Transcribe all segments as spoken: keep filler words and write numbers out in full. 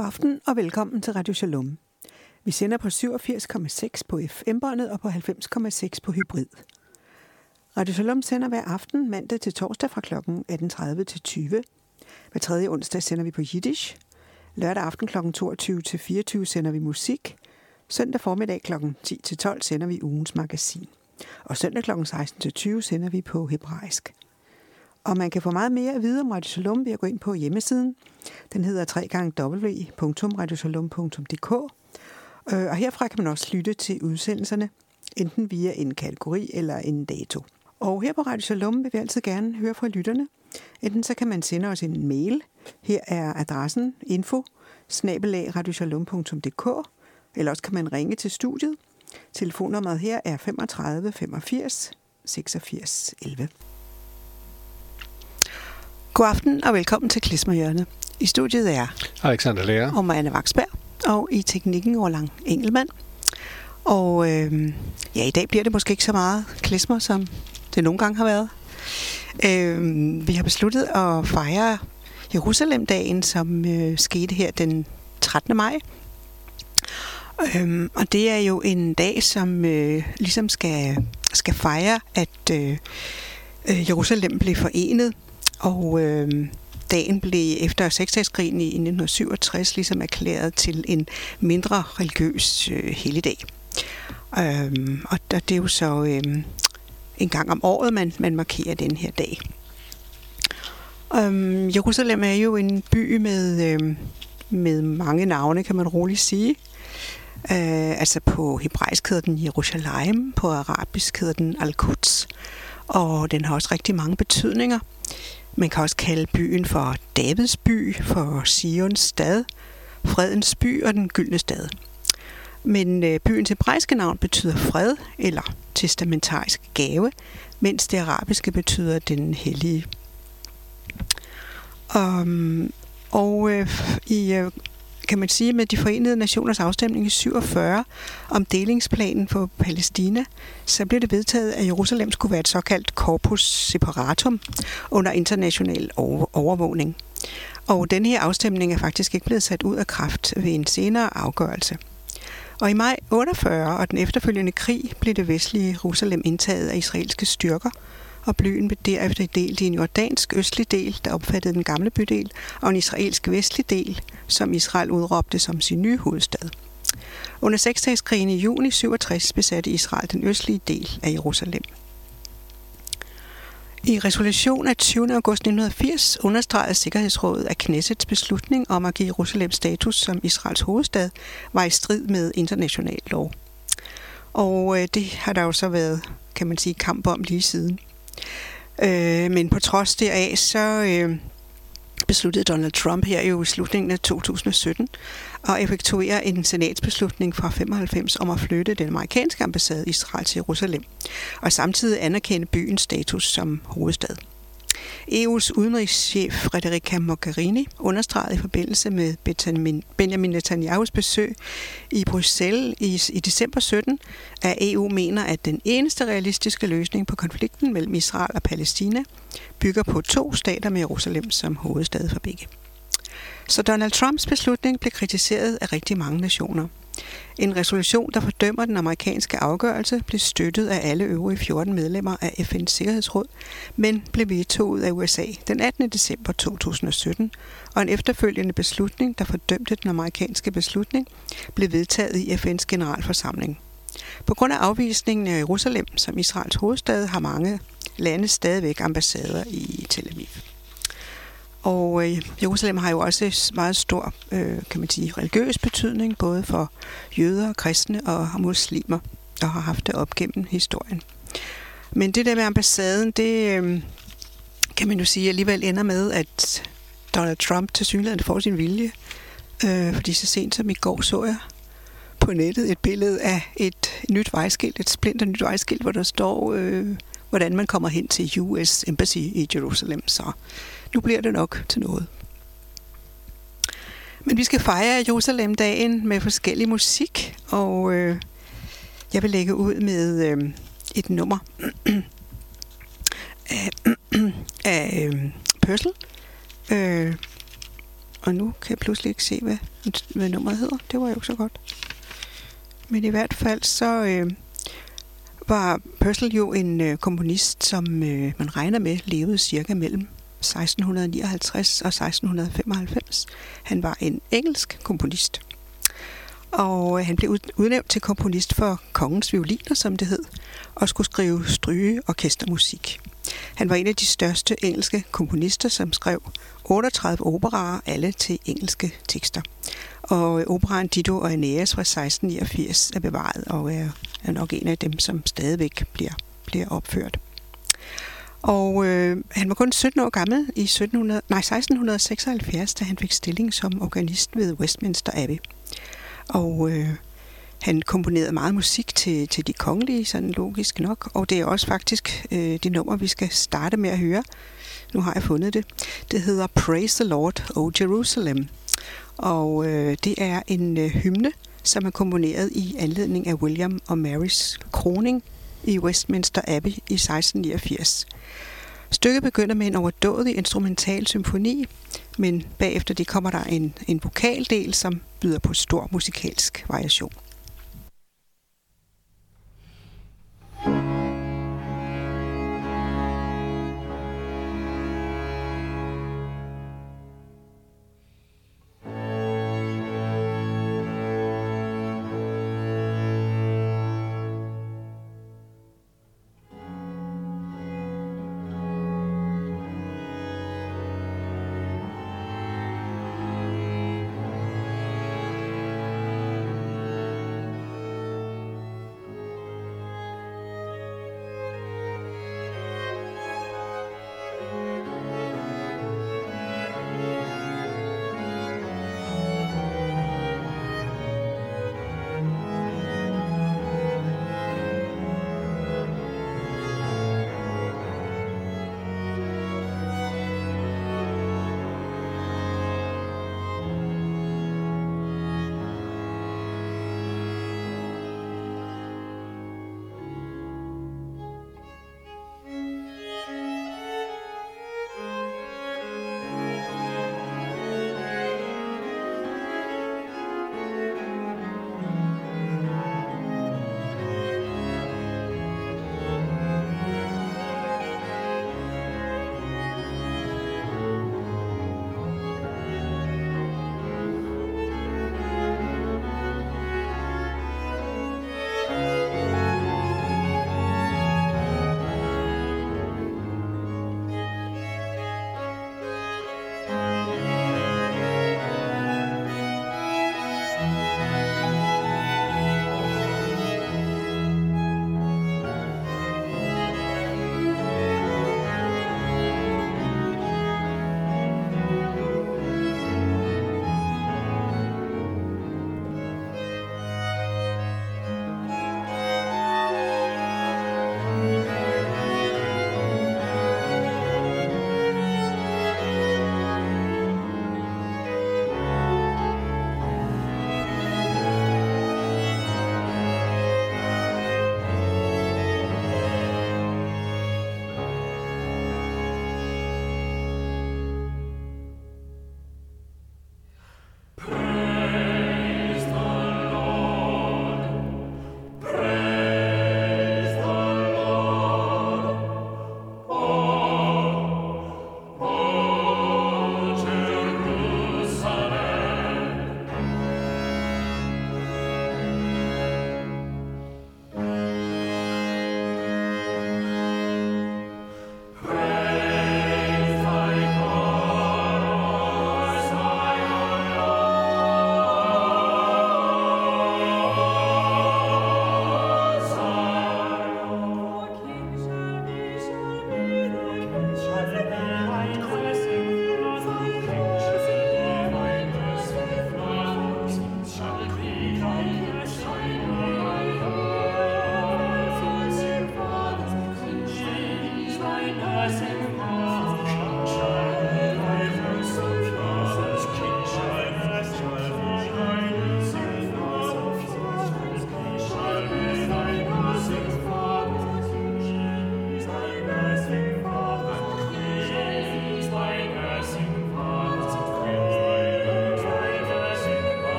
God aften og velkommen til Radio Shalom. Vi sender på syvogfirs komma seks på F M-båndet og på halvfems komma seks på hybrid. Radio Shalom sender hver aften mandag til torsdag fra klokken atten tredive til tyve. Hver tredje onsdag sender vi på Yiddish. Lørdag aften klokken toogtyve til fireogtyve sender vi musik. Søndag formiddag klokken ti til tolv sender vi ugens magasin. Og søndag klokken seksten til tyve sender vi på hebraisk. Og man kan få meget mere at vide om Radio Shalom ved at gå ind på hjemmesiden. Den hedder w w w punktum radio shalom punktum d k. Og herfra kan man også lytte til udsendelserne, enten via en kategori eller en dato. Og her på Radio Shalom vil vi altid gerne høre fra lytterne. Enten så kan man sende os en mail. Her er adressen info snabel-a radio shalom punktum d k. Eller også kan man ringe til studiet. Telefonnummeret her er femogtredive femogfirs seksogfirs elleve. God aften og velkommen til Klezmerhjørnet. I studiet er Alexander Lea og Marianne Vaksberg, og i teknikken Orlang Engelmann. Og øh, ja, i dag bliver det måske ikke så meget klezmer, som det nogle gange har været. Øh, vi har besluttet at fejre Jerusalem-dagen, som øh, skete her den trettende maj. Øh, og det er jo en dag, som øh, ligesom skal, skal fejre, at øh, Jerusalem blev forenet. Og øh, dagen blev efter seksdageskrigen i nitten syvogtres ligesom erklæret til en mindre religiøs øh, helligdag. Øh, og det er jo så øh, en gang om året, man, man markerer den her dag. Øh, Jerusalem er jo en by med, øh, med mange navne, kan man roligt sige. Øh, altså på hebraisk hedder den Jerusalem, på arabisk hedder den Al-Quds, og den har også rigtig mange betydninger. Man kan også kalde byen for Davids by, for Sions stad, fredens by og den gyldne stad. Men øh, byens hebraiske navn betyder fred eller testamentarisk gave, mens det arabiske betyder den hellige. Um, og øh, i øh, kan man sige, med de forenede nationers afstemning i syvogfyrre om delingsplanen for Palæstina, så blev det vedtaget, at Jerusalem skulle være et såkaldt corpus separatum under international overvågning. Og den her afstemning er faktisk ikke blevet sat ud af kraft ved en senere afgørelse. Og i maj otteogfyrre og den efterfølgende krig blev det vestlige Jerusalem indtaget af israelske styrker, og byen blev derefter delt i en jordansk østlig del, der opfattede den gamle bydel, og en israelsk vestlig del, som Israel udråbte som sin nye hovedstad. Under seksdageskrigen i juni syvogtres besatte Israel den østlige del af Jerusalem. I resolution af tyvende august nitten firs understregede Sikkerhedsrådet, at Knessets beslutning om at give Jerusalem status som Israels hovedstad var i strid med international lov. Og det har der jo så været, kan man sige, kamp om lige siden. Øh, men på trods deraf, så øh, besluttede Donald Trump her jo i slutningen af to tusind sytten at effektuere en senatsbeslutning fra femoghalvfems om at flytte den amerikanske ambassade i Israel til Jerusalem, og samtidig anerkende byens status som hovedstad. E U's udenrigschef Federica Mogherini understregede i forbindelse med Benjamin Netanyahus besøg i Bruxelles i, i december sytten, at E U mener, at den eneste realistiske løsning på konflikten mellem Israel og Palæstina bygger på to stater med Jerusalem som hovedstad for begge. Så Donald Trumps beslutning blev kritiseret af rigtig mange nationer. En resolution, der fordømmer den amerikanske afgørelse, blev støttet af alle øvrige fjorten medlemmer af F N's Sikkerhedsråd, men blev vetoet af U S A den attende december to tusind sytten, og en efterfølgende beslutning, der fordømte den amerikanske beslutning, blev vedtaget i F N's generalforsamling. På grund af afvisningen af Jerusalem som Israels hovedstad har mange lande stadigvæk ambassader i Tel Aviv. Og øh, Jerusalem har jo også meget stor, øh, kan man sige, religiøs betydning, både for jøder, kristne og muslimer, der har haft det op gennem historien. Men det der med ambassaden, det øh, kan man jo sige alligevel ender med, at Donald Trump tilsyneladende får sin vilje. Øh, fordi så sent som i går så jeg på nettet et billede af et nyt vejskilt, et splinter nyt vejskilt, hvor der står, øh, hvordan man kommer hen til U S Embassy i Jerusalem. Så nu bliver det nok til noget. Men vi skal fejre Jerusalem-dagen med forskellig musik, og øh, jeg vil lægge ud med øh, et nummer af, af øh, Purcell. Øh, og nu kan jeg pludselig ikke se, hvad hvad nummeret hedder. Det var jo ikke så godt. Men i hvert fald så øh, var Purcell jo en øh, komponist, som øh, man regner med levede cirka mellem seksten nioghalvtreds og seksten femoghalvfems. Han var en engelsk komponist. Og øh, han blev udnævnt til komponist for kongens violiner, som det hed, og skulle skrive stryge orkestermusik. Han var en af de største engelske komponister, som skrev otteogtredive operaer, alle til engelske tekster. Og operaen Dido og Aeneas fra seksten niogfirs er bevaret og er, er nok en af dem, som stadigvæk bliver, bliver opført. Og øh, han var kun sytten år gammel i sytten hundrede, nej, seksten seksoghalvfjerds, da han fik stilling som organist ved Westminster Abbey. Og øh, han komponerede meget musik til, til de kongelige, sådan logisk nok. Og det er også faktisk øh, det nummer, vi skal starte med at høre. Nu har jeg fundet det. Det hedder Praise the Lord, O Jerusalem. Og øh, det er en øh, hymne, som er komponeret i anledning af William og Marys kroning i Westminster Abbey i seksten niogfirs. Stykket begynder med en overdådig instrumental symfoni, men bagefter det kommer der en, en vokaldel, som byder på stor musikalsk variation.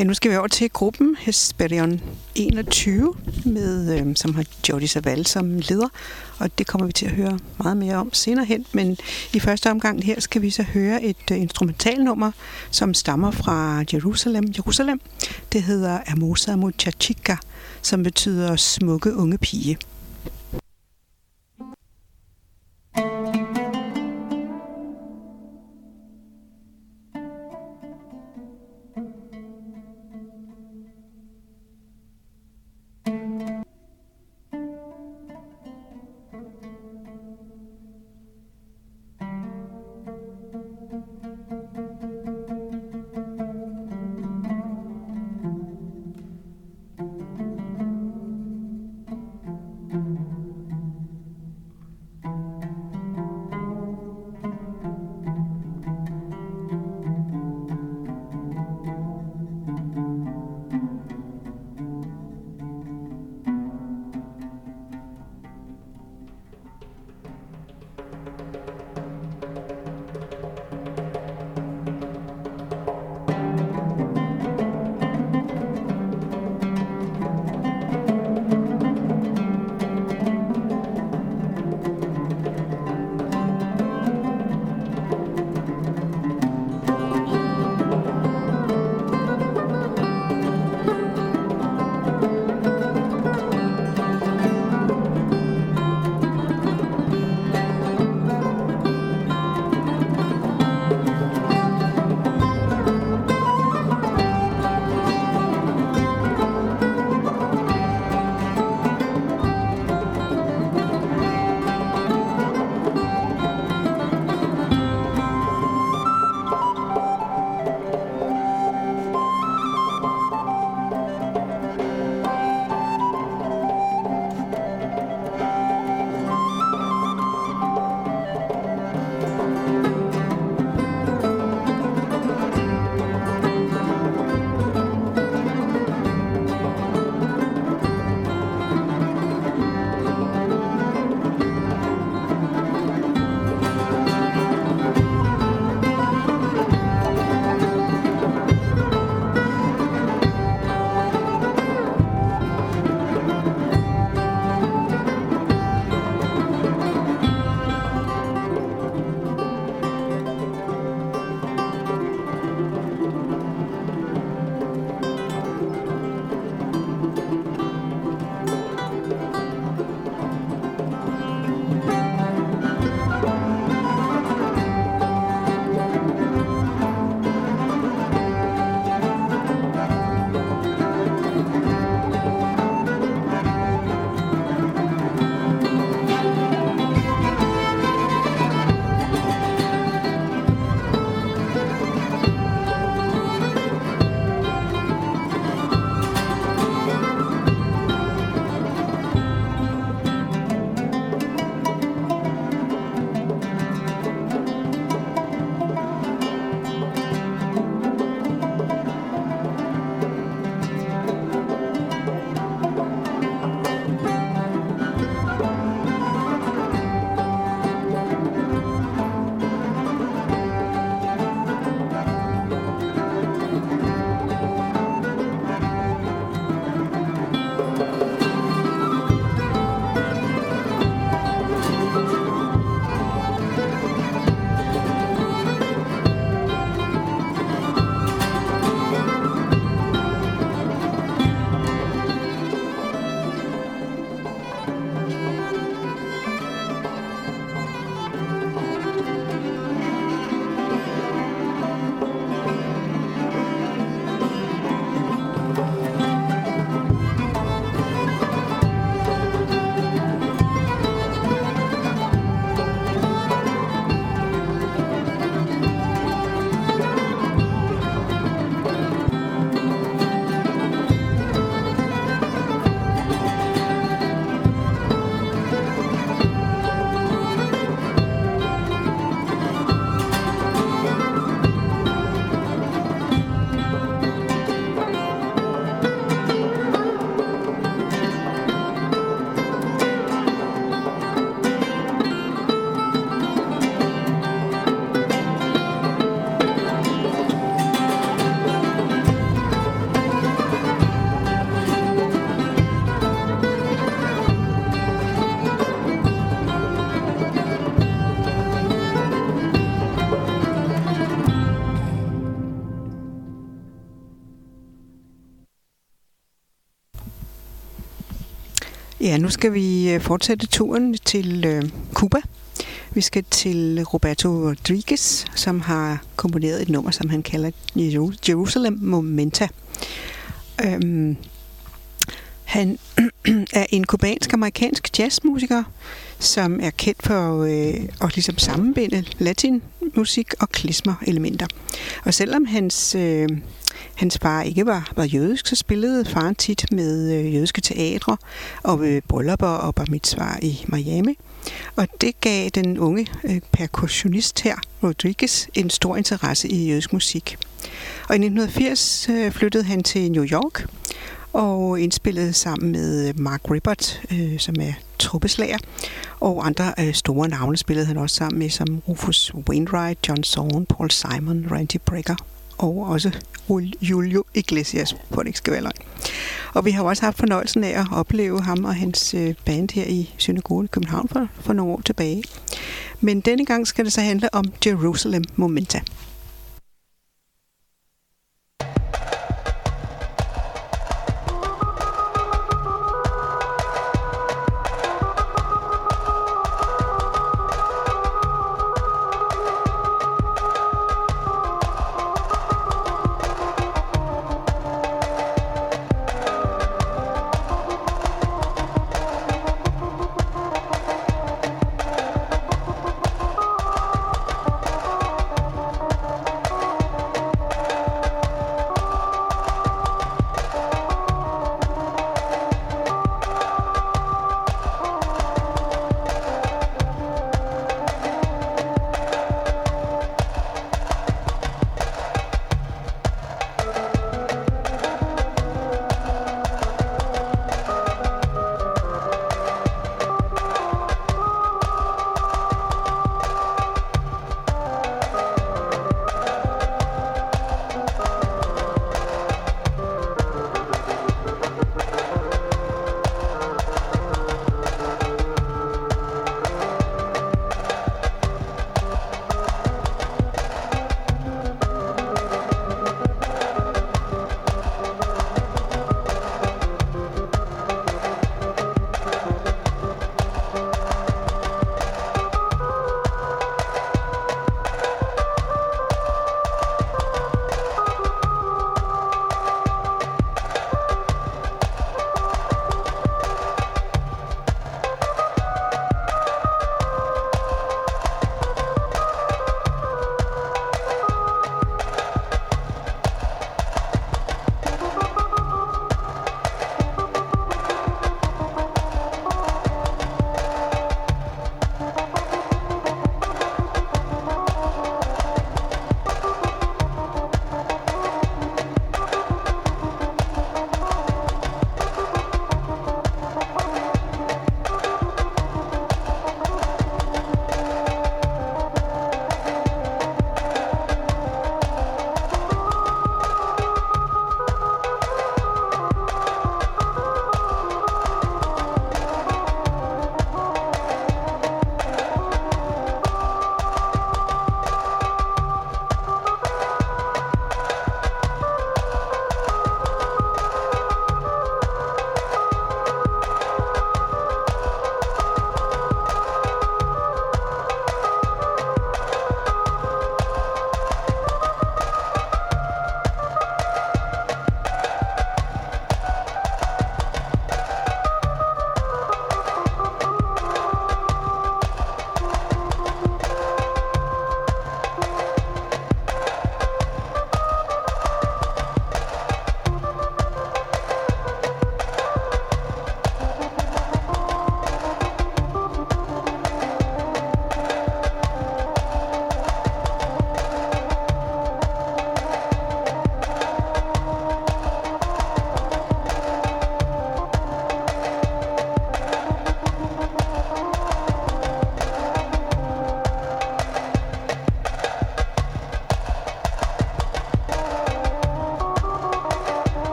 Ja, nu skal vi over til gruppen Hesperion enogtyve, med, øh, som har Jordi Savall som leder, og det kommer vi til at høre meget mere om senere hen. Men i første omgang her skal vi så høre et øh, instrumentalnummer, som stammer fra Jerusalem. Jerusalem. Det hedder Hermosa Muchachica, som betyder smukke unge pige. Ja, nu skal vi fortsætte turen til øh, Cuba. Vi skal til Roberto Rodriguez, som har komponeret et nummer, som han kalder Jerusalem Momenta. Øhm, han er en kubansk-amerikansk jazzmusiker, som er kendt for øh, at ligesom sammenbinde latinmusik og klezmer-elementer. Og selvom hans, øh, hans far ikke var, var jødisk, så spillede faren tit med øh, jødiske teatre og øh, bryllupper og bar mitzvah i Miami. Og det gav den unge øh, percussionist her, Rodriguez, en stor interesse i jødisk musik. Og i nitten firs øh, flyttede han til New York og indspillede sammen med Mark Ribbert, øh, som er trommeslager, og andre øh, store navne spillede han også sammen med, som Rufus Wainwright, John Zorn, Paul Simon, Randy Brecker og også Julio Iglesias, for det ikke skal være løgn. Og vi har også haft fornøjelsen af at opleve ham og hans øh, band her i synagogen i København for, for nogle år tilbage. Men denne gang skal det så handle om Jerusalem Momenta.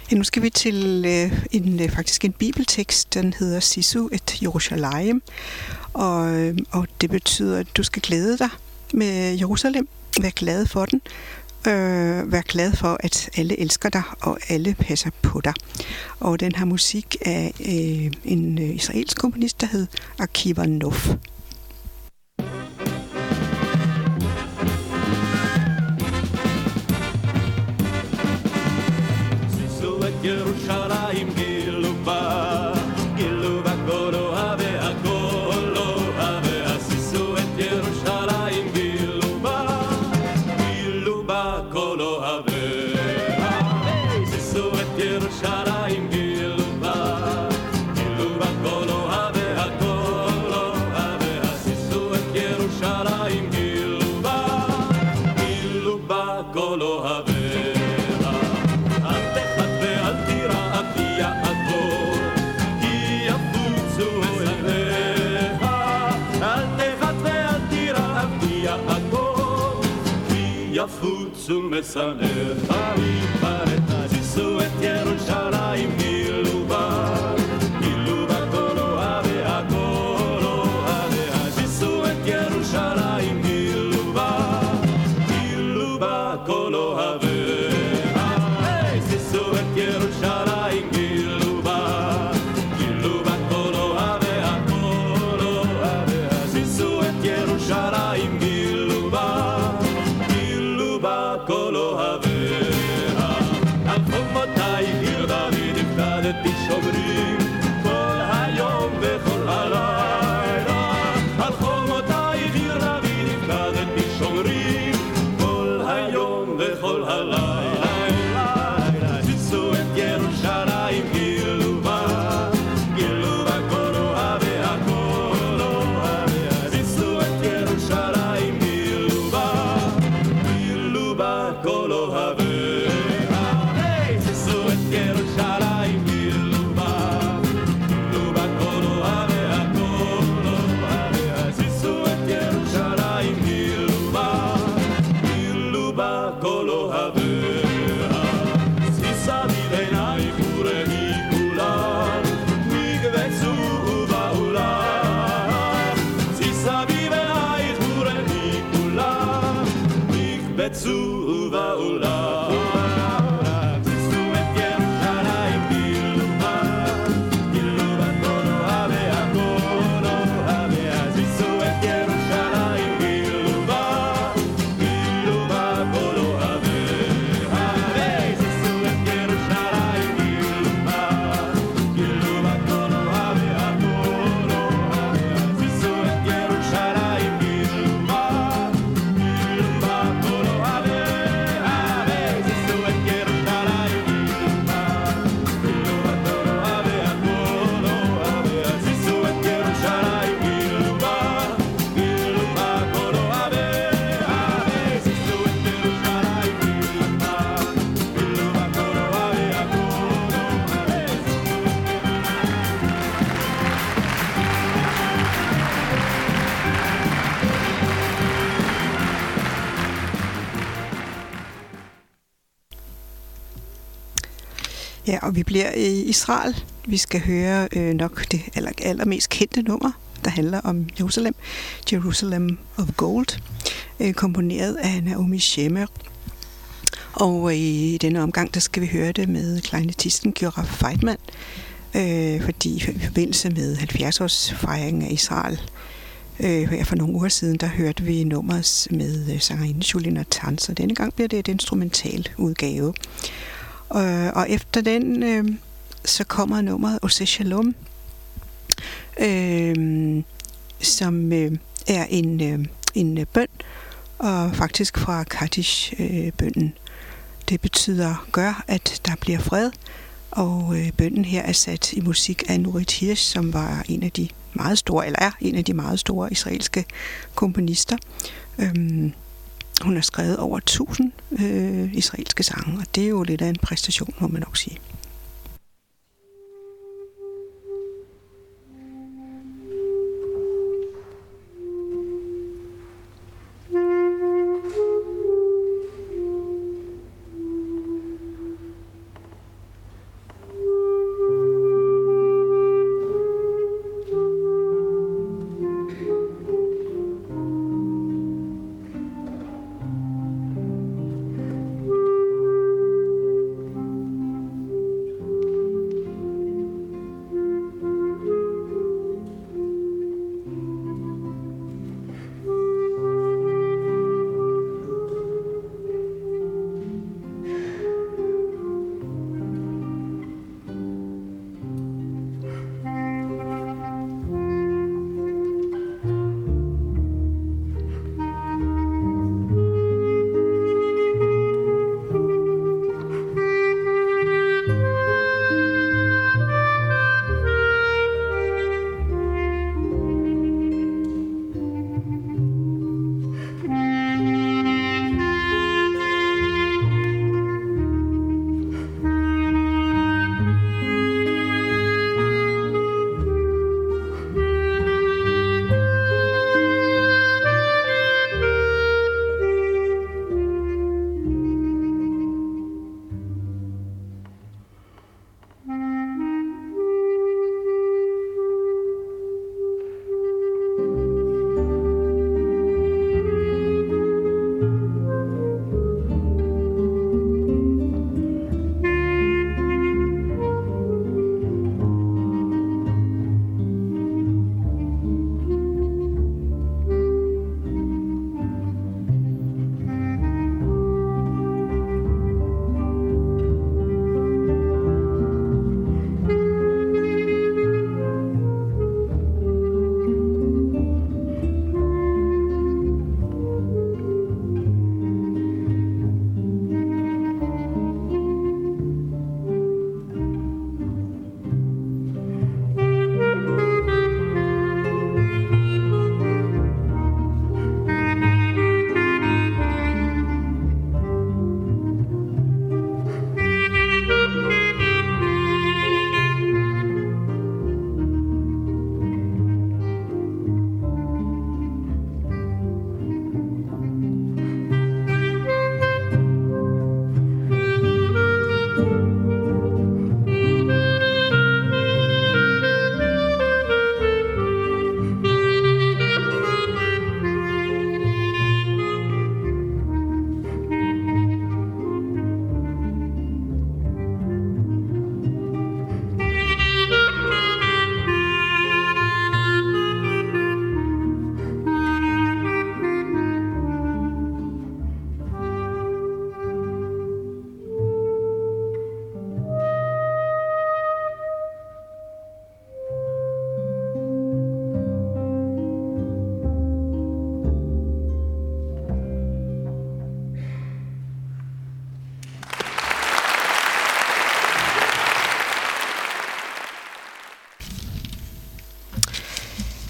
Ja, nu skal vi til øh, en, øh, faktisk en bibeltekst, den hedder Sisu et Jerusalem, og, øh, og det betyder, at du skal glæde dig med Jerusalem, vær glad for den, øh, vær glad for, at alle elsker dig, og alle passer på dig. Og den her musik af øh, en øh, israelsk komponist, der hed Akiva Nof. ירושלים גילובה, גילובה כל אוהבי הכל אוהבי הסיסו את ירושלים גילובה, גילובה כל אוהביה, סיסו את ירושלים גילובה, גילובה כל אוהבי הכל אוהביה, סיסו את ירושלים גילובה, גילובה כל אוהביה. יפוצו מסנך ויפרט זיסו את ירושלים גילובה גילובה כל אוהבי הכל אוהביה זיסו את ירושלים גילובה גילובה כל אוהביה זיסו את ירושלים גילובה גילובה כל אוהבי הכל אוהביה זיסו את ירושלים גילובה כל אוהביה על חומותיי עיר דוד הפקדתי שומרים כל היום וכל הלילה על חומותיי עיר דוד הפקדתי שומרים כל היום וכל הלילה זיסו את ירושלים גילובה גילובה כל אוהביה כל אוהביה זיסו את ירושלים גילובה כל אוהביה זיסו את ירושלים גילובה גילובה כל אוהביה כל אוהביה זיסו את ירושלים גילובה גילובה כל אוהביה זיסה מבעינייך וראי כולם מקבצו ובעולם זיסה מבעינייך וראי כולם מקבצו Ja, og vi bliver i Israel. Vi skal høre øh, nok det aller, allermest kendte nummer, der handler om Jerusalem. Jerusalem of Gold, øh, komponeret af Naomi Shemer. Og i denne omgang, der skal vi høre det med klarinettisten Gyora Feitman, øh, fordi i forbindelse med halvfjerds-års fejringen af Israel, øh, her for nogle uger siden, der hørte vi nummeret med øh, sangerinde Julie Natan, så denne gang bliver det et instrumental udgave. Og, og efter den, øh, så kommer nummeret Ose Shalom, øh, som øh, er en, øh, en bøn, og faktisk fra Kaddish-bønnen. Øh, det betyder, gør, at der bliver fred, og øh, bønnen her er sat i musik af Nurit Hirsch, som var en af de meget store, eller er en af de meget store israelske komponister. Øh, Hun har skrevet over tusind øh, israelske sange, og det er jo lidt af en præstation, må man nok sige.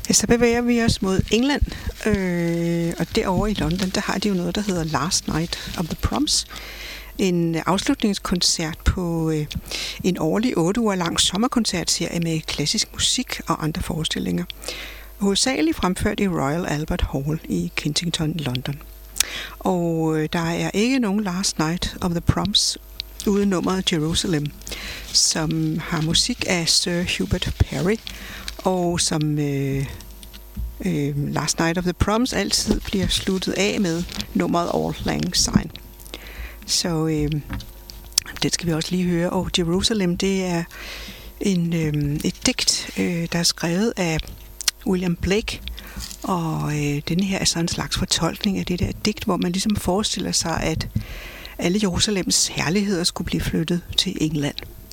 Så bevæger vi os mod England, øh, og derovre i London, der har de jo noget, der hedder Last Night of the Proms. En afslutningskoncert på øh, en årlig otte uger lang sommerkoncertserie med klassisk musik og andre forestillinger. Hovedsageligt fremført i Royal Albert Hall i Kensington, London. Og øh, der er ikke nogen Last Night of the Proms uden nummeret Jerusalem, som har musik af Sir Hubert Parry, og som øh, øh, Last Night of the Proms altid bliver sluttet af med nummeret Auld Lang Syne. Så øh, det skal vi også lige høre. Og Jerusalem, det er en, øh, et digt, øh, der er skrevet af William Blake, og øh, denne her er sådan en slags fortolkning af det der digt, hvor man ligesom forestiller sig, at alle Jerusalems herligheder skulle blive flyttet til England.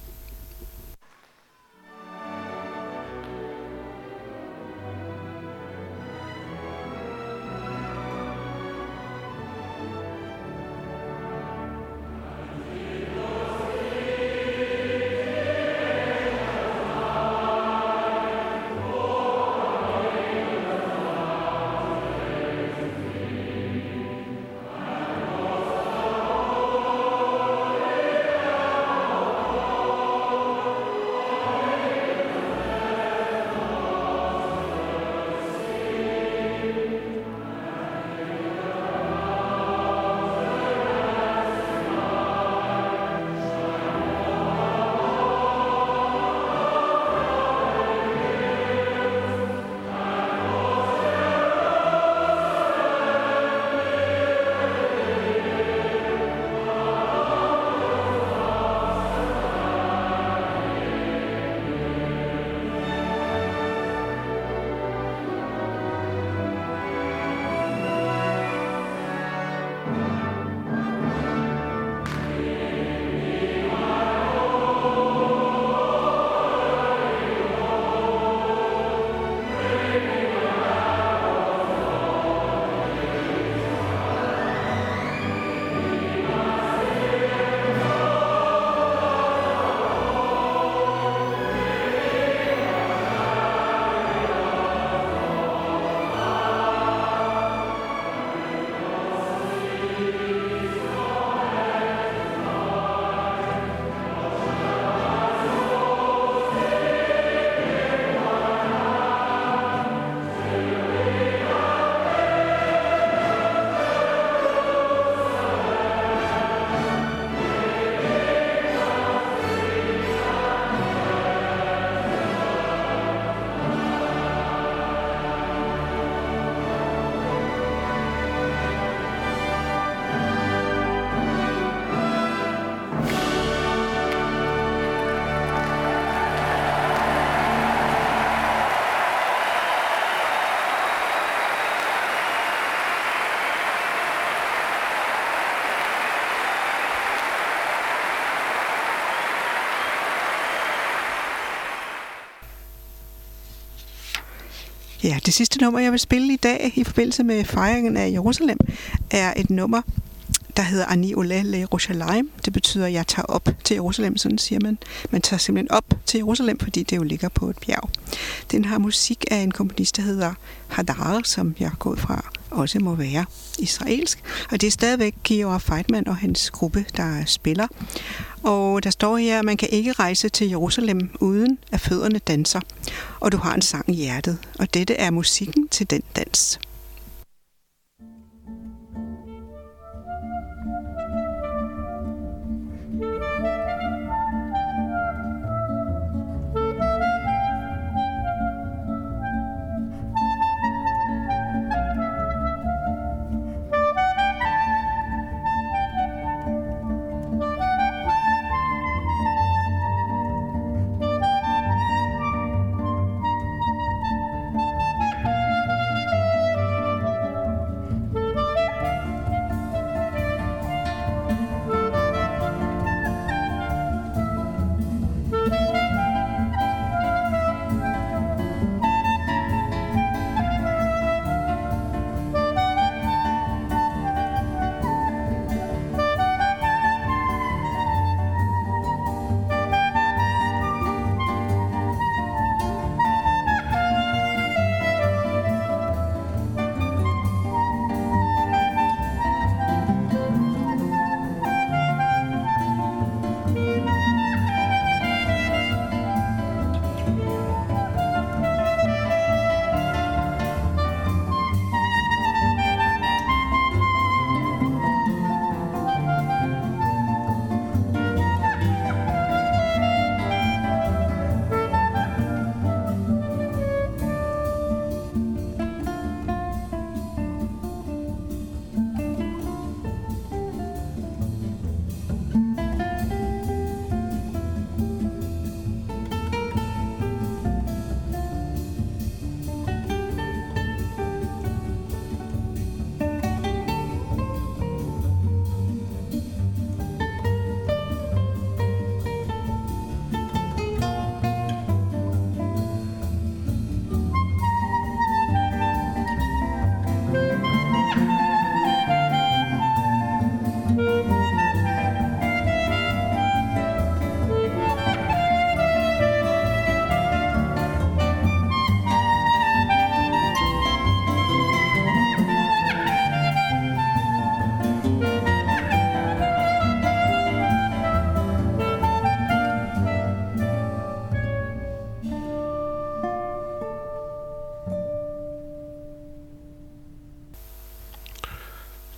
Ja, det sidste nummer, jeg vil spille i dag i forbindelse med fejringen af Jerusalem, er et nummer, der hedder Ani Ole Le Jerusalem. Det betyder, at jeg tager op til Jerusalem, sådan siger man. Man tager simpelthen op til Jerusalem, fordi det jo ligger på et bjerg. Den har musik af en komponist, der hedder Hadar, som jeg går ud fra også må være israelsk. Og det er stadigvæk Georg Feitmann og hans gruppe, der spiller. Og der står her, at man kan ikke rejse til Jerusalem uden at fødderne danser. Og du har en sang i hjertet. Og dette er musikken til den dans.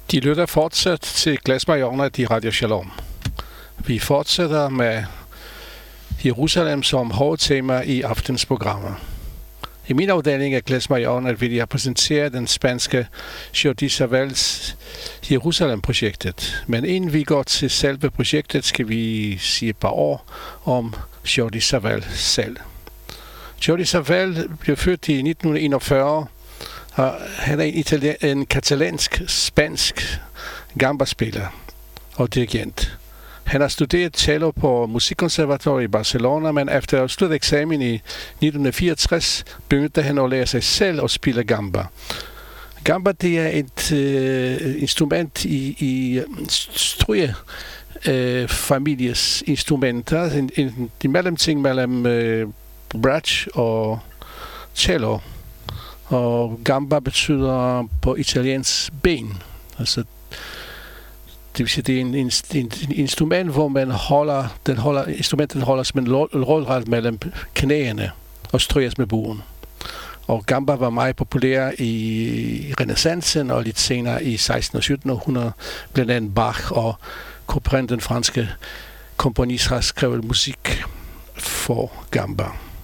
De lytter fortsat til Glasmajornet i Radio Shalom. Vi fortsætter med Jerusalem som hovedtema i aftens programmer. I min afdeling af Glasmajornet vil jeg præsentere den spanske Jordi Savalls Jerusalem-projektet. Men inden vi går til selve projektet, skal vi sige et par ord om Jordi Savall selv. Jordi Savall blev født i nitten enogfyrre. Han er en, italien, en katalansk-spansk gamba-spiller og dirigent. Han har studeret cello på Musikkonservatoriet i Barcelona, men efter at slutte eksamen i nitten fireogtres begyndte han at lære sig selv at spille gamba. Gamba, det er et øh, instrument i, i stryge øh, families instrumenter, en, en, en mellemting mellem øh, bratsch og cello. Og gamba betyder på italiensk ben. Altså, det vil sige, det er en, en, en, en instrument, hvor man holder, den holder, instrumentet holder som en rådret mellem knæene og stryges med buen. Og gamba var meget populær i renæssancen og lidt senere i sekstende og syttende århundrede. Blandt andet Bach og Couperin, den franske komponist, har skrevet musik for gamba.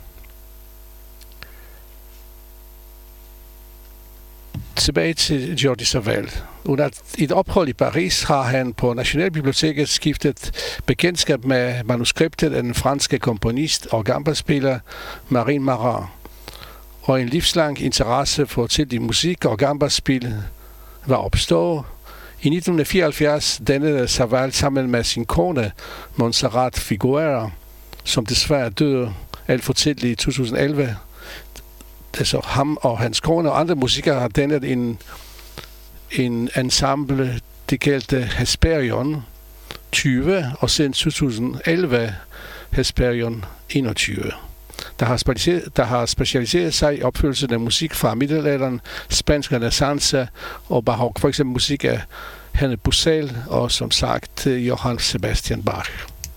Tilbage til Jordi Savall. Under et ophold i Paris har han på Nationalbiblioteket skiftet bekendtskab med manuskriptet af den franske komponist og gamba-spiller Marine Marin. Og en livslang interesse for tidlig musik og gamba-spil var opstået. I nitten fireoghalvfjerds dannede Savall sammen med sin kone Montserrat Figuera, som desværre døde alt for tidligt i to tusind og elleve. Altså ham og hans kone og andre musikere har dannet en, en ensemble, det kaldte Hesperion tyve, og siden to tusind og elleve Hesperion enogtyve. Der har, der har specialiseret sig i opførelsen af musik fra middelalderen, spansk renaissance og barok, for eksempel musik af Hanne Bussel og som sagt Johann Sebastian Bach.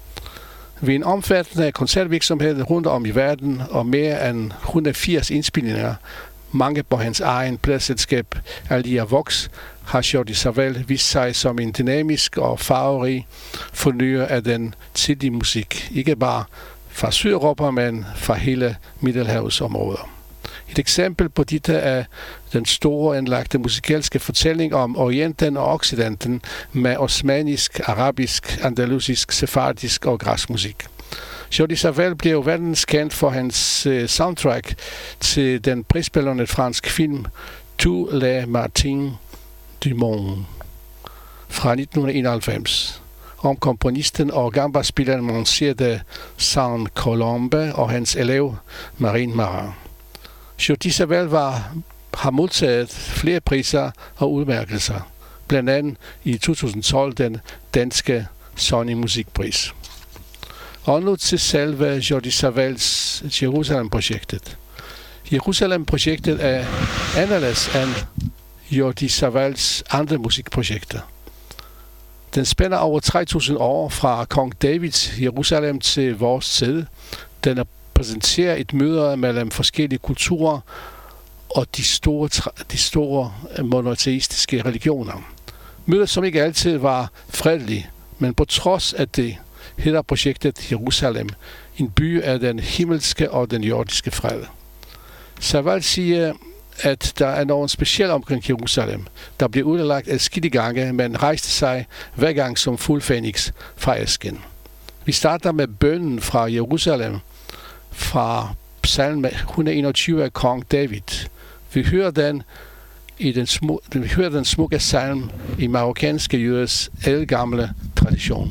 Ved en omfattende koncertvirksomhed rundt om i verden og mere end et hundrede og firs indspilninger, mange på hans egen pladselskab Alia Vox, har Jordi Savall vist sig som en dynamisk og farverig fornyer af den tidlige musik, ikke bare fra Sydeuropa, men fra hele Middelhavsområdet. Et eksempel på dette er den store anlagte musikalske fortælling om Orienten og Occidenten med osmanisk, arabisk, andalusisk, sefardisk og græsk musik. Jordi Savall blev verdenskendt for hans uh, soundtrack til den prisbelønnede fransk film Tous les matins du monde fra nitten enoghalvfems om komponisten og gamba-spilleren Monsieur de Saint-Colombe og hans elev Marine Marin. Jordi Savall var, har modtaget flere priser og udmærkelser, blandt andet i to tusind og tolv den danske Sony Musikpris. Og nu til selve Jordi Savalls Jerusalem-projektet. Jerusalem-projektet er anderledes end Jordi Savalls andre musikprojekter. Den spænder over tre tusind år fra kong Davids Jerusalem til vores tid. Den repræsenterer et møde mellem forskellige kulturer og de store, de store monoteistiske religioner. Mødet, som ikke altid var fredelige, men på trods af det hedder projektet Jerusalem, en by af den himmelske og den jordiske fred. Savall siger, at der er noget specielt omkring Jerusalem, der bliver udlagt adskillige gange, men rejste sig hver gang som fuld fæniks fra asken. Vi starter med bønnen fra Jerusalem, fra psalm et hundrede og enogtyve af kong David. Vi hører den i den, smu- vi hører den smukke psalm i marokkanske jøders ældgamle tradition.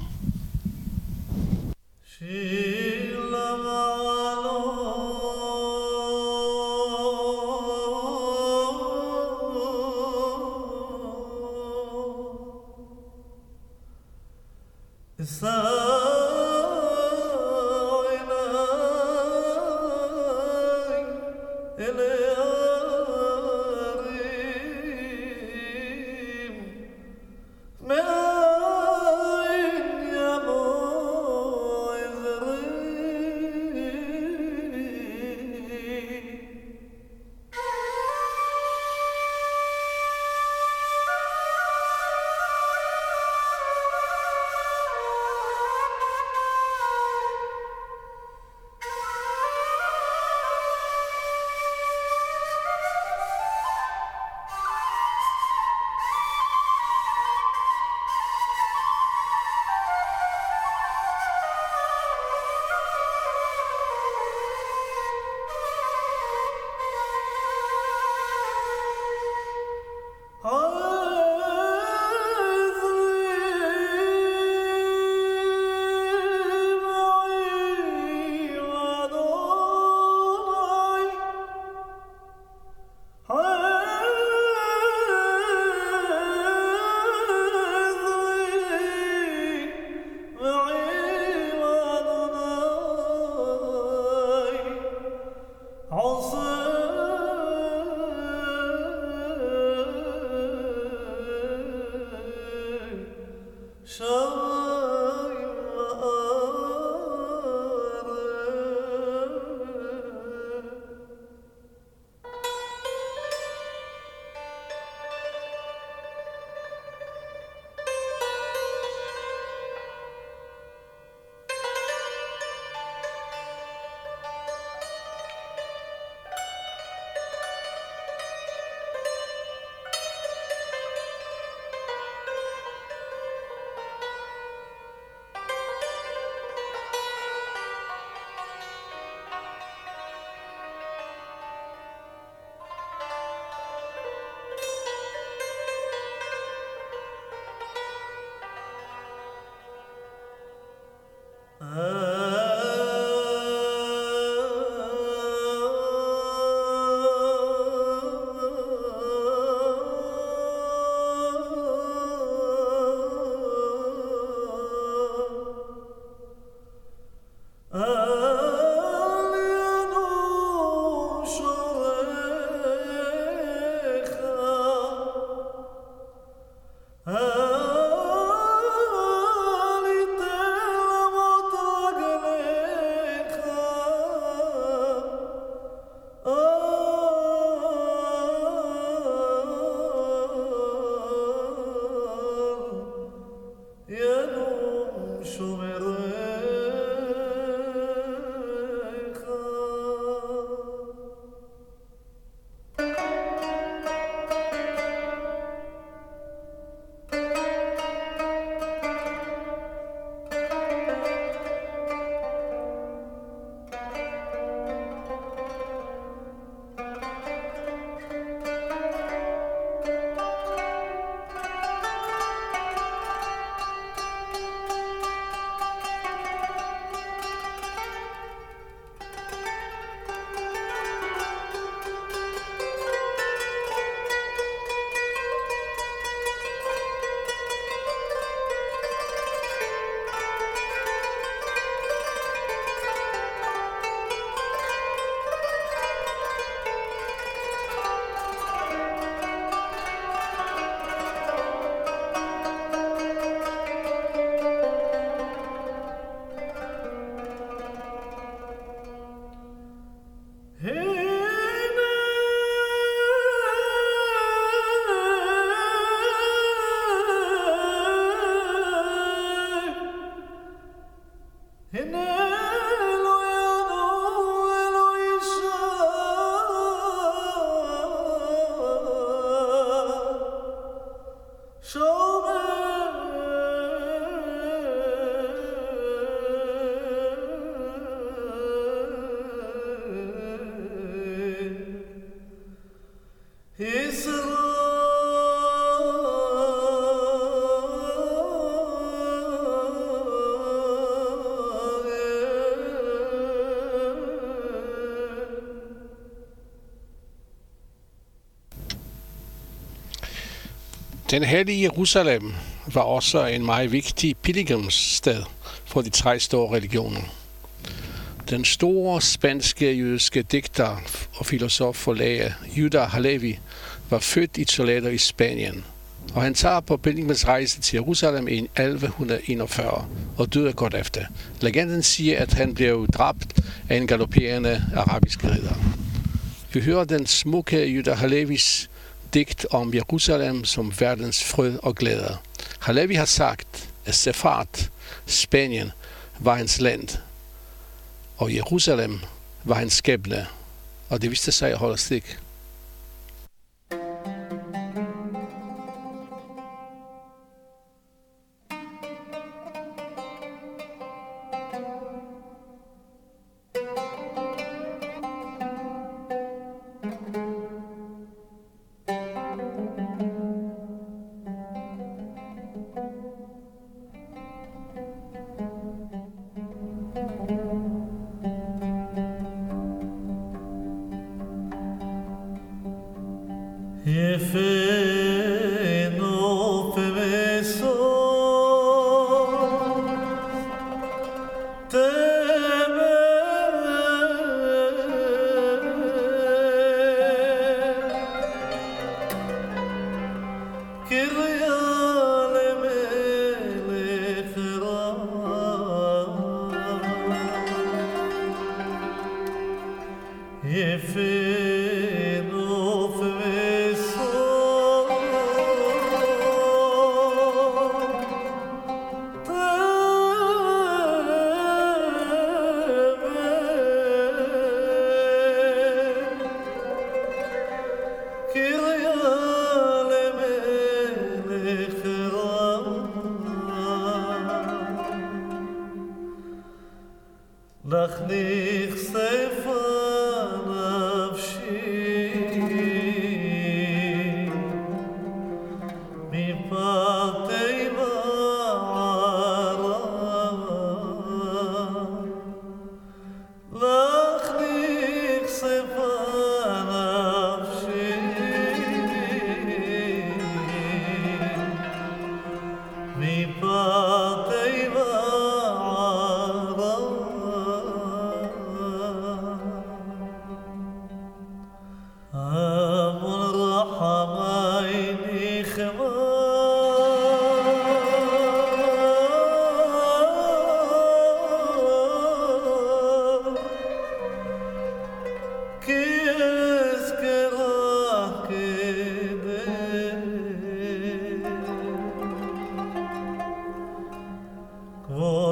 Den hellige Jerusalem var også en meget vigtig pilgrimssted for de tre store religioner. Den store spanske jødiske digter og filosof og læge Judah Halevi var født i Toledo i Spanien, og han tager på pilgrimsrejse til Jerusalem i elleve enogfyrre og døde kort efter. Legenden siger, at han blev dræbt af en galopperende arabisk ridder. Vi hører den smukke Judah Halevis digt om Jerusalem som verdens fryd og glæder. Halevi har sagt, at Sefard, Spanien, var hans land, og Jerusalem var hans skæbne, og det viste sig at holde stik. מפתי מערה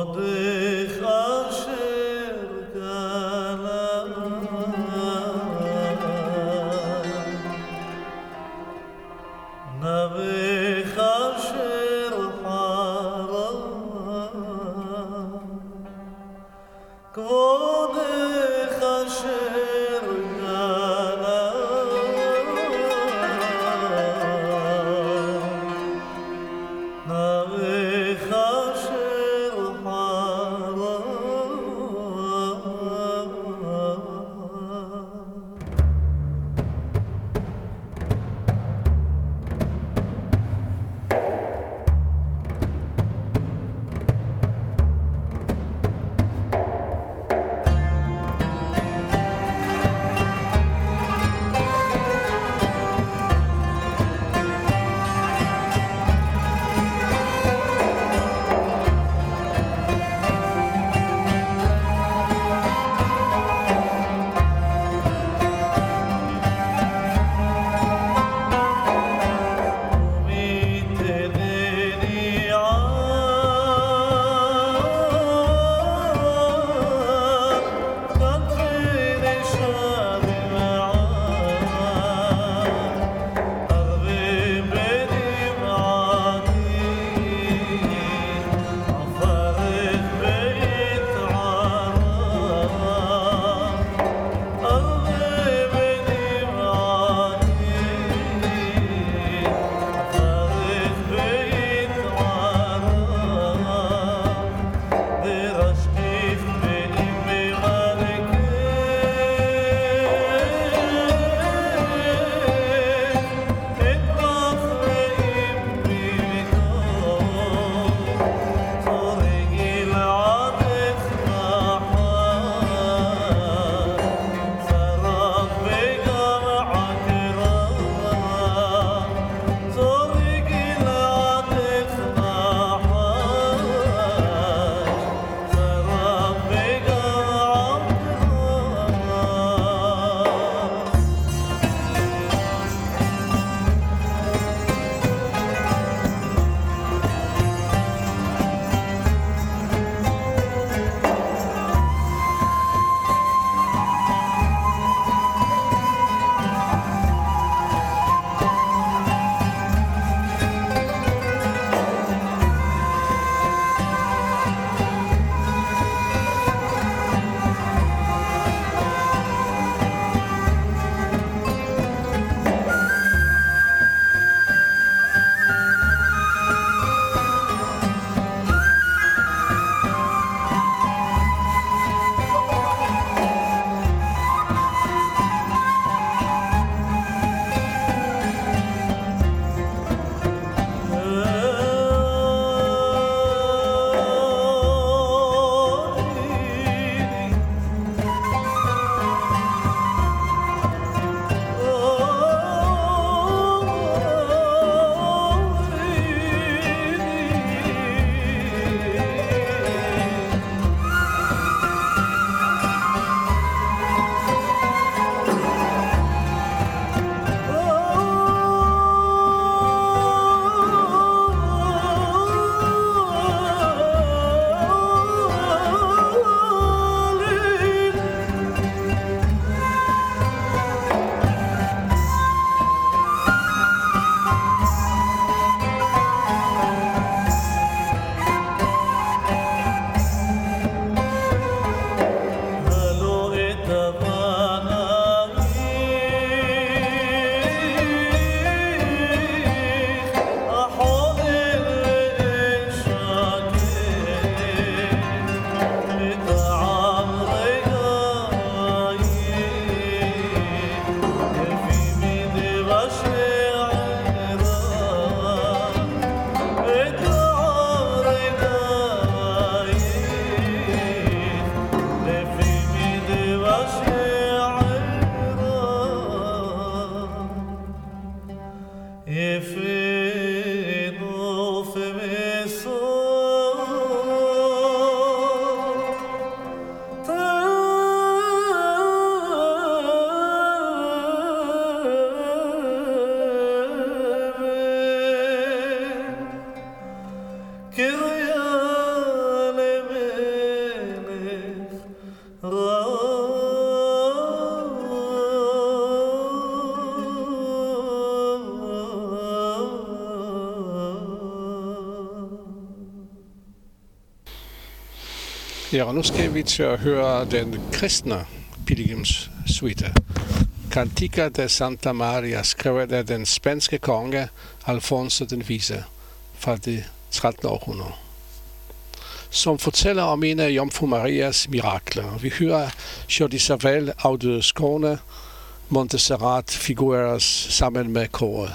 כבודך אשר גלה נבך אשר חרה כבודך אשר גלה נבך אשר חרה Ja, og nu skal vi til at høre den kristne pilgrimssuite. Cantica de Santa Maria, skrevet af den spanske konge Alfonso den Vise fra det trettende århundrede, som fortæller om en af Jomfru Marias mirakler. Vi hører Jordi Savall, afdødes kone, Montserrat Figueras sammen med koret.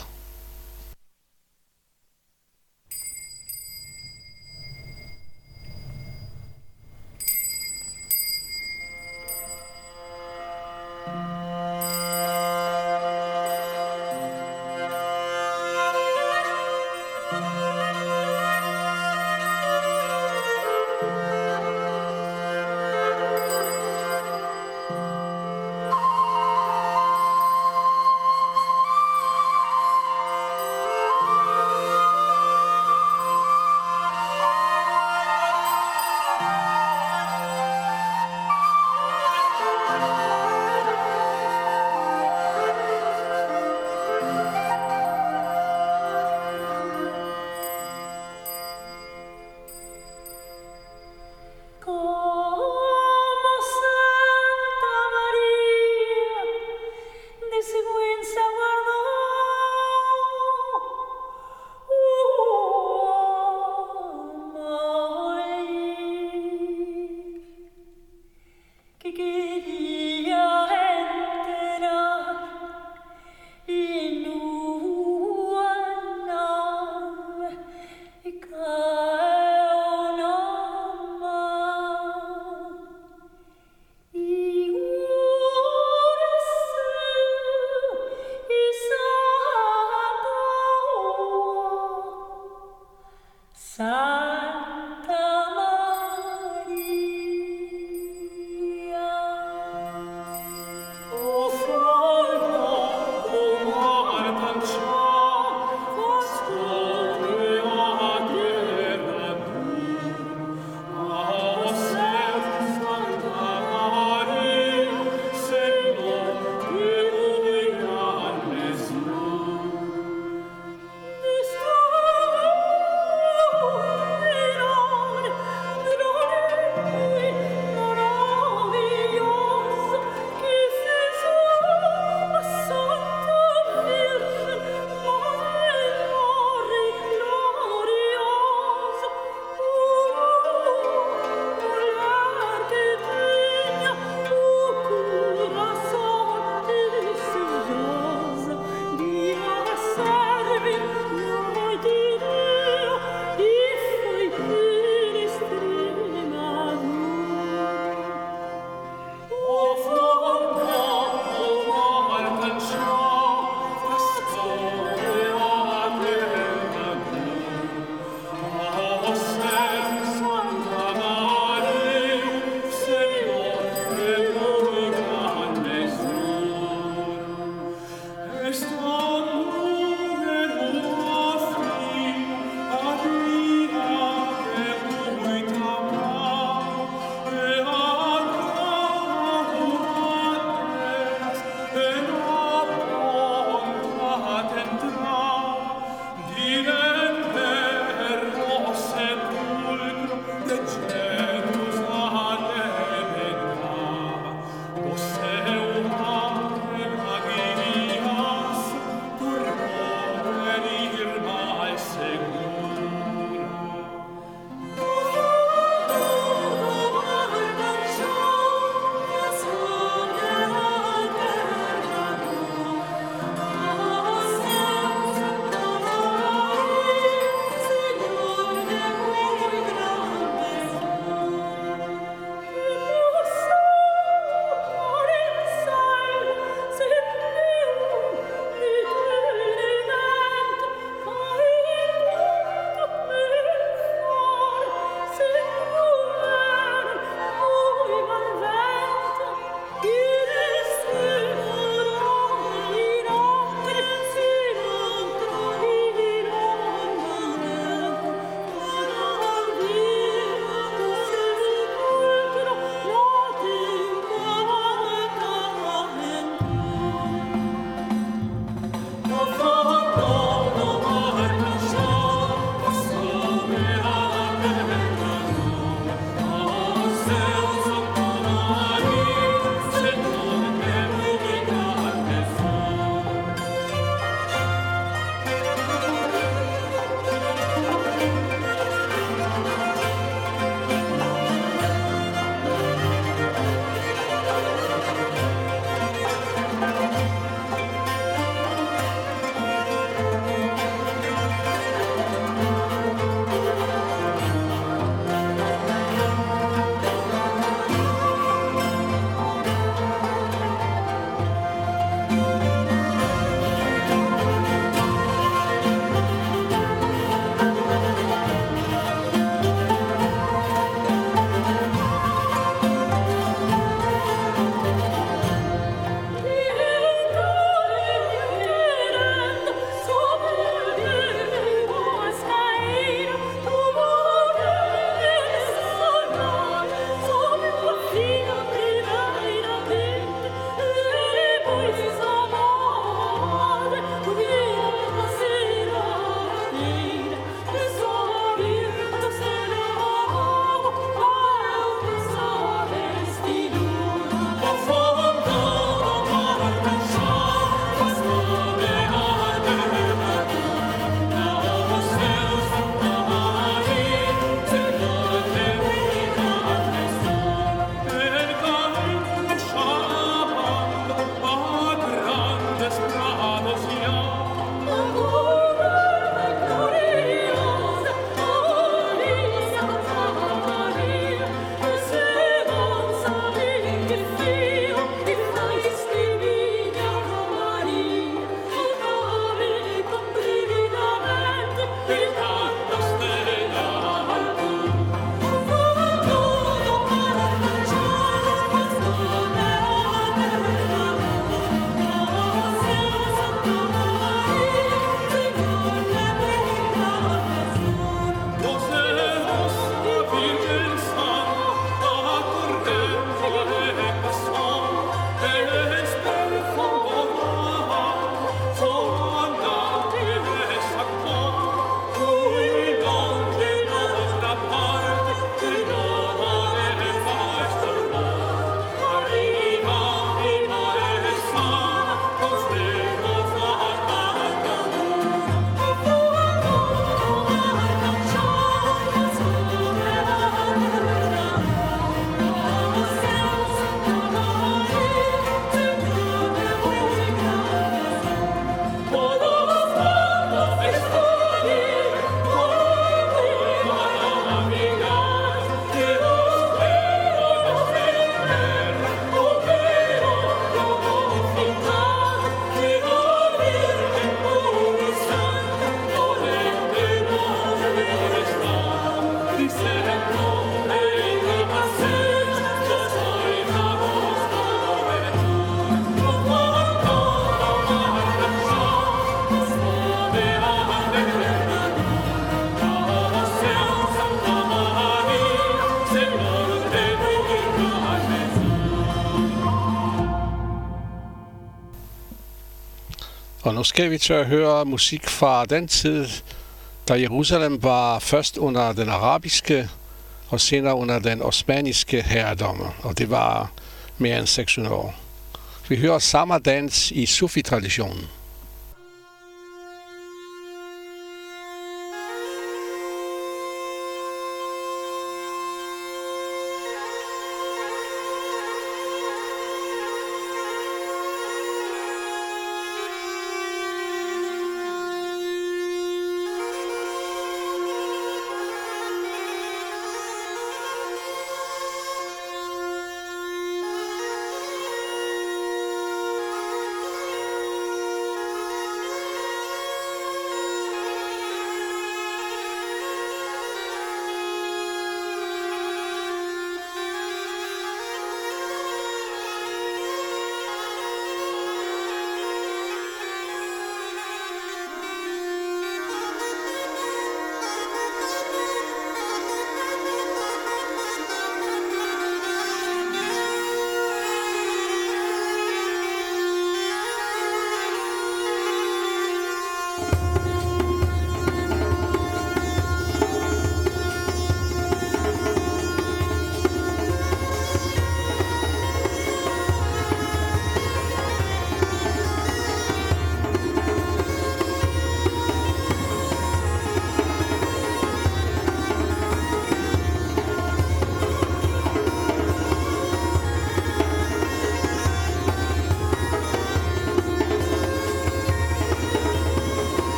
Og nu skal vi til at høre musik fra den tid, da Jerusalem var først under den arabiske og senere under den osmaniske herredømme. Og det var mere end seks hundrede år. Vi hører samme dans i Sufi-traditionen.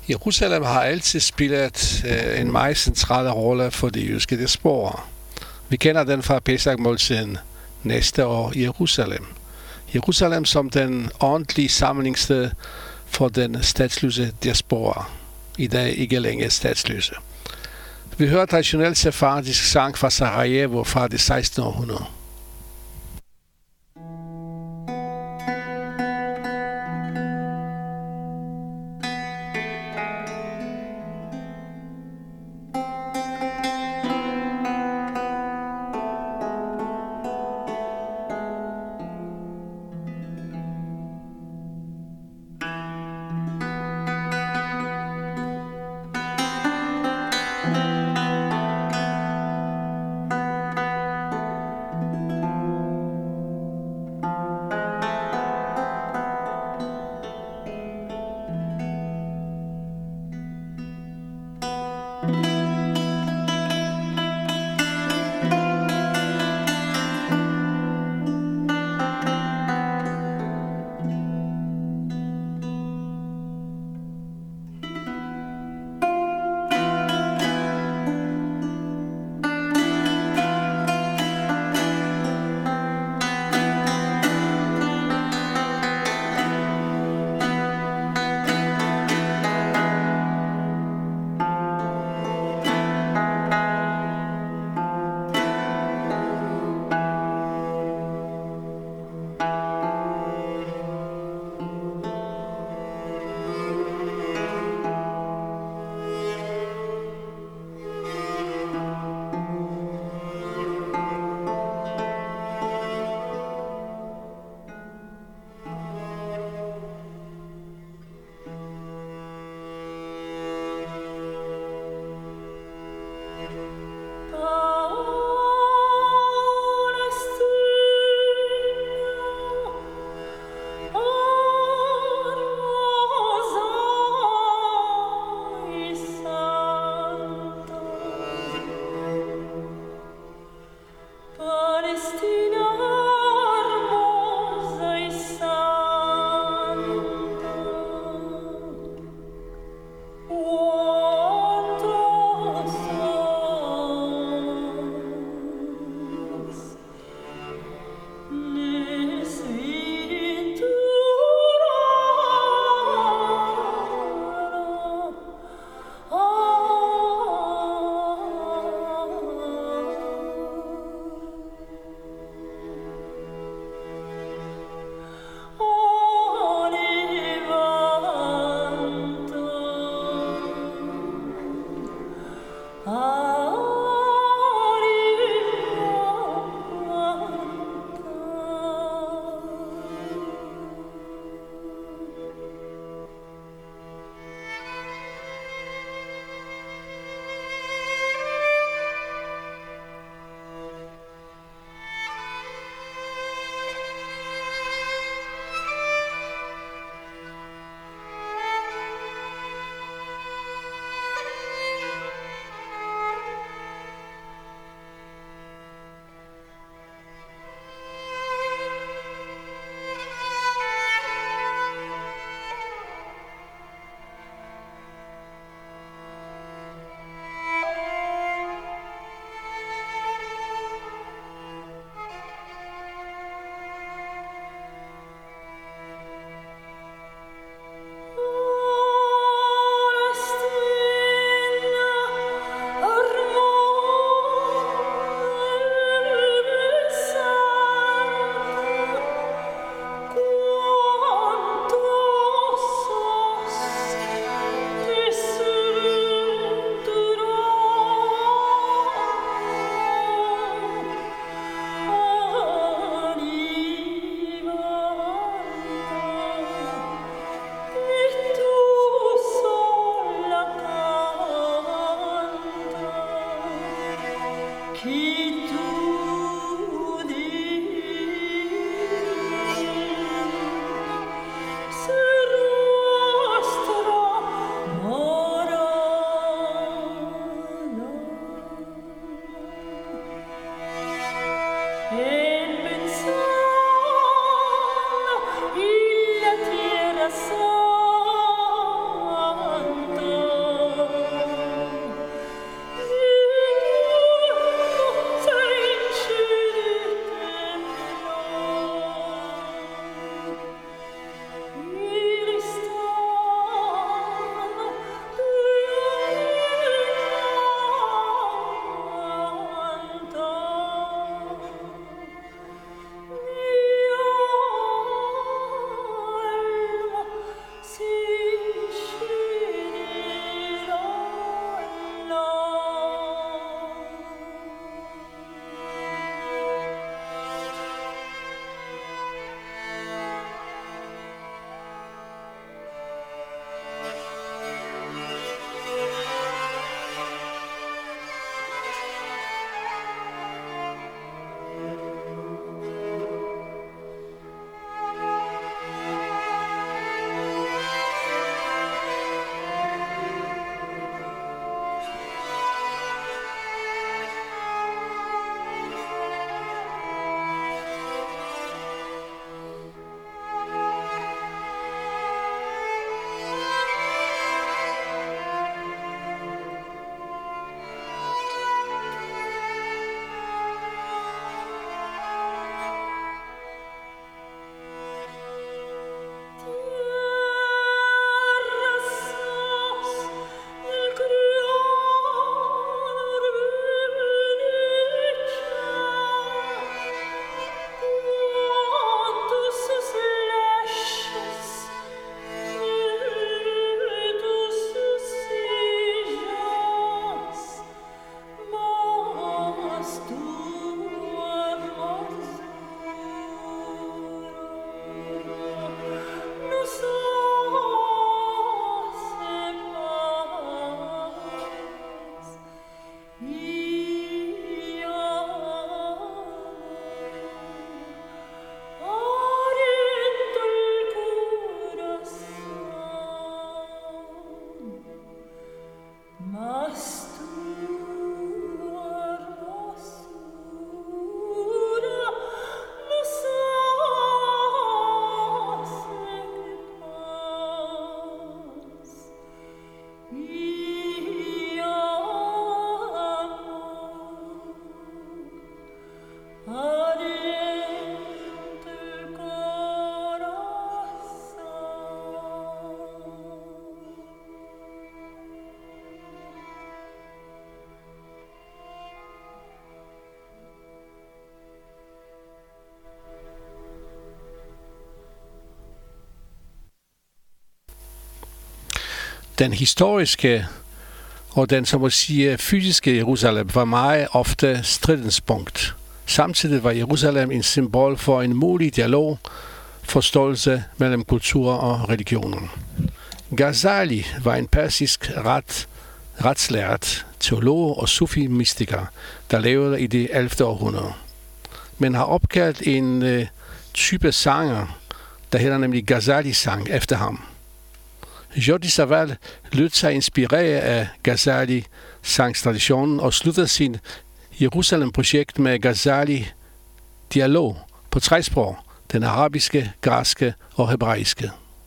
Jerusalem har altid spillet øh, en meget central rolle for de jødiske diasporer. Vi kender den fra Pesach-måltiden næste år i Jerusalem. Jerusalem som den ordentlige samlingssted for den statsløse diaspora. I dag ikke længere statsløse. Vi hører traditionel sefardisk sang fra Sarajevo fra det sekstende århundrede. Den historiske og den, som man siger, fysiske Jerusalem var meget ofte stridens punkt. Samtidig var Jerusalem en symbol for en mulig dialog, forståelse mellem kultur og religioner. Ghazali var en persisk ret, retslært teolog og sufi-mystiker, der levede i det ellevte århundrede. Men har opkaldt en øh, type sanger, der hedder nemlig Ghazali-sang efter ham. Jordi Savall lød sig inspirere af Ghazali-sangstraditionen og sluttede sin Jerusalem-projekt med Ghazali-dialog på tre sprog, den arabiske, græske og hebraiske.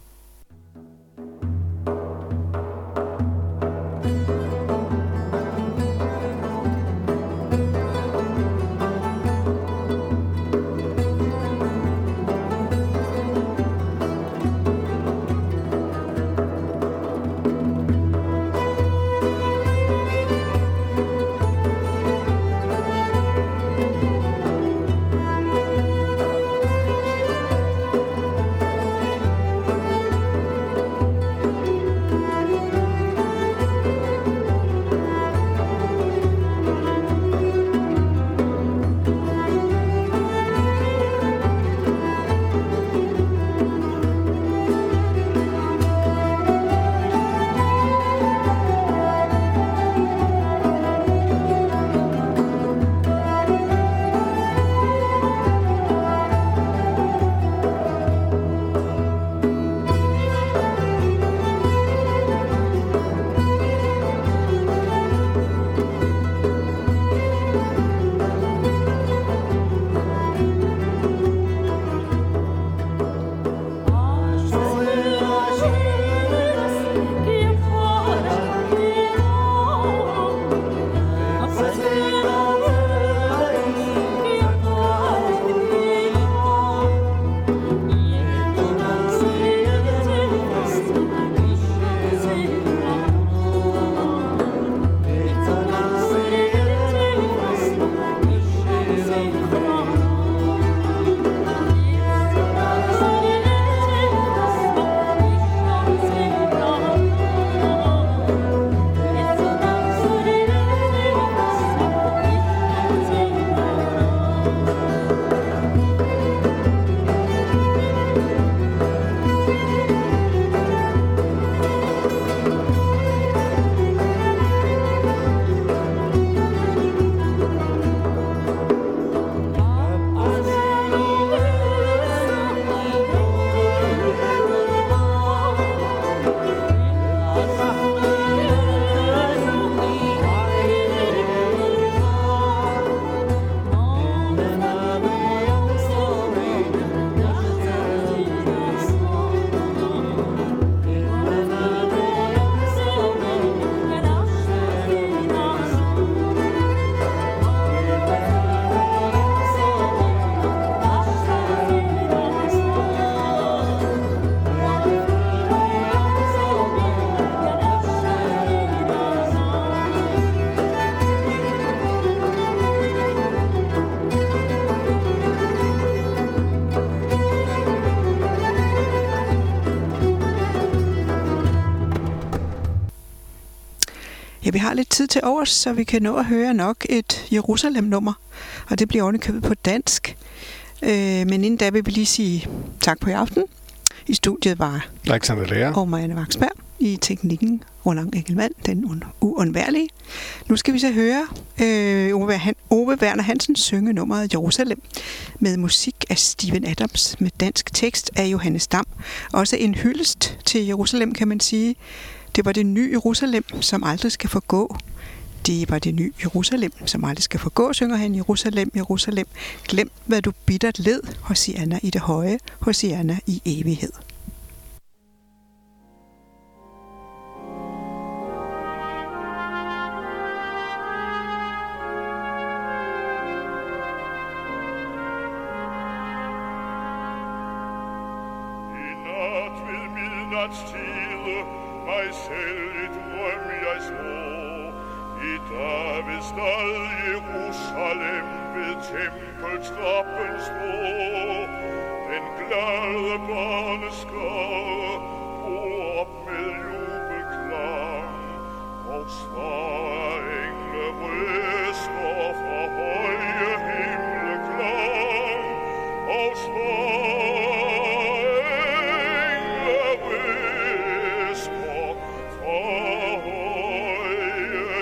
Ja, vi har lidt tid til overs, så vi kan nå at høre nok et Jerusalem-nummer, og det bliver ovenikøbet på dansk. Øh, men inden da vil vi lige sige tak på i aften. I studiet var Alexander Lea og Marianne Vaksberg. I teknikken Roland Engelmann, den uundværlige. Nu skal vi så høre øh, Ove Werner Hansen synge nummeret Jerusalem med musik af Steven Adams med dansk tekst af Johannes Dam. Også en hyldest til Jerusalem, kan man sige. Det var det nye Jerusalem, som aldrig skal forgå. Det var det nye Jerusalem, som aldrig skal forgå, synger han. Jerusalem, Jerusalem, glem hvad du bittert led, Hosianna i det høje, Hosianna i evighed. selv i drøm jeg så. I Davids dal Jerusalem ved tempeltrappen stå. Den glade barneskare går op med jubelklang, og svarer engle røster fra høje himmelklang, og svarer engle røster fra høje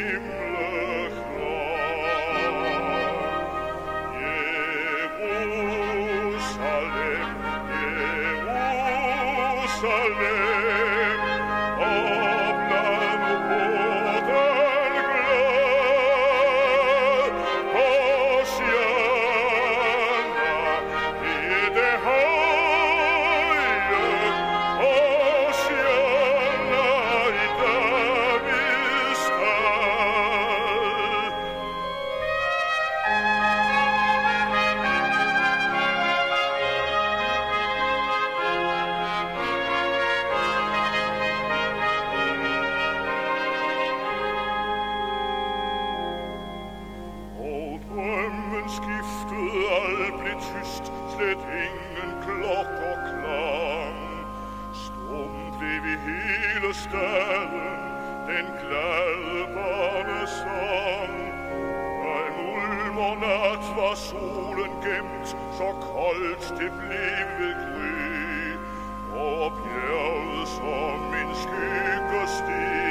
himmelklang. Jerusalem, Jerusalem, oplad nu porten glad. Hosianna i det høje, Hosianna i Davids dal. Og drømmen skiftede, alt blev tyst, slet ingen klokker klang. Stum blev i hele staden den glade barnesang. Bag mulm og nat var solen gemt, så koldt det blev ved gry. Og bjerget som en skygge steg,